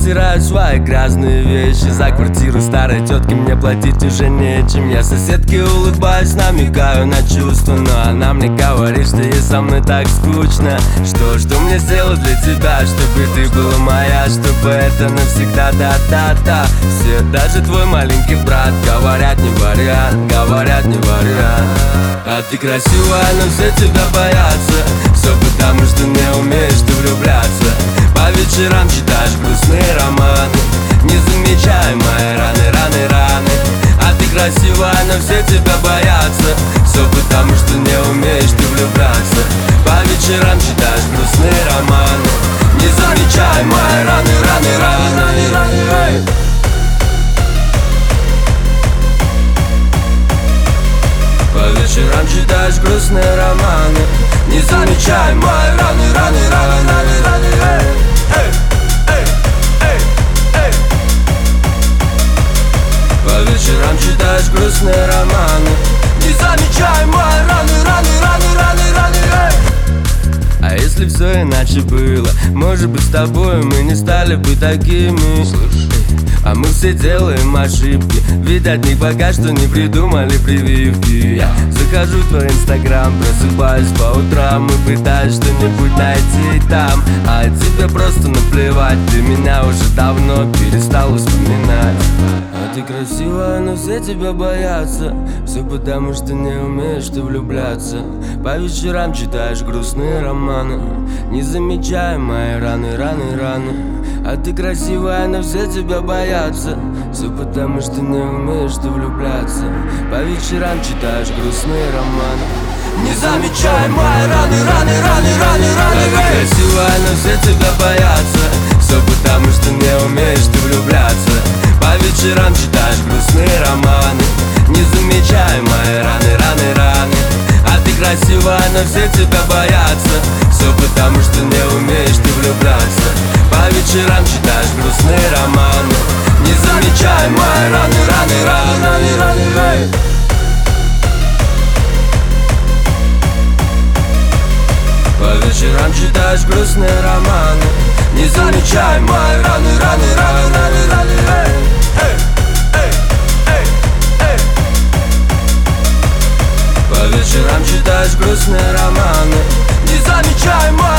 стираю свои грязные вещи. За квартиру старой тетки мне платить уже нечем. Я соседке улыбаюсь, намекаю на чувства, но она мне говорит, что ей со мной так скучно. Что мне сделать для тебя, чтобы ты была моя, чтобы это навсегда, да-да-да. Все, даже твой маленький брат говорят не вариант, говорят не вариант. А ты красивая, но все тебя боятся. Все потому, что не умеешь ты влюбляться. По вечерам читаешь грустные романы, не замечай мои раны, раны, раны. А ты красивая, но все тебя боятся. Все потому, что не умеешь ты влюбляться. По вечерам читаешь грустные романы, не замечай мои раны, раны, раны, раны. По вечерам читаешь грустные романы, не замечай мои раны, раны, раны, раны, раны. По вечерам читаешь грустные романы, не замечай мои раны, раны, раны, раны, раны. А если все иначе было, может быть, с тобой мы не стали бы такими. А мы все делаем ошибки, ведь от них пока что не придумали прививки. Я захожу в твой инстаграм, просыпаюсь по утрам и пытаюсь что-нибудь найти там. А тебе просто наплевать, ты меня уже давно перестал вспоминать. А ты красивая, но все тебя боятся. Все потому, что не умеешь ты влюбляться. По вечерам читаешь грустные романы, не замечая мои раны, раны, раны. А ты красивая, но все тебя боятся. Все потому, что не умеешь ты влюбляться. По вечерам читаешь грустные романы, не замечай мои раны, раны, раны, раны, раны. А ты красивая, но все тебя боятся. Все потому, что не умеешь ты влюбляться. По вечерам читаешь грустные романы, не замечай мои раны, раны, раны. А ты красивая, но все тебя боятся. Все потому, что не умеешь ты влюбляться. По вечерам читаешь грустные романы, не замечай мои раны, раны, раны, раны. По вечерам читаешь грустные романы, не замечай мои раны, раны, раны, раны, раны. По вечерам читаешь грустные романы, не замечай мои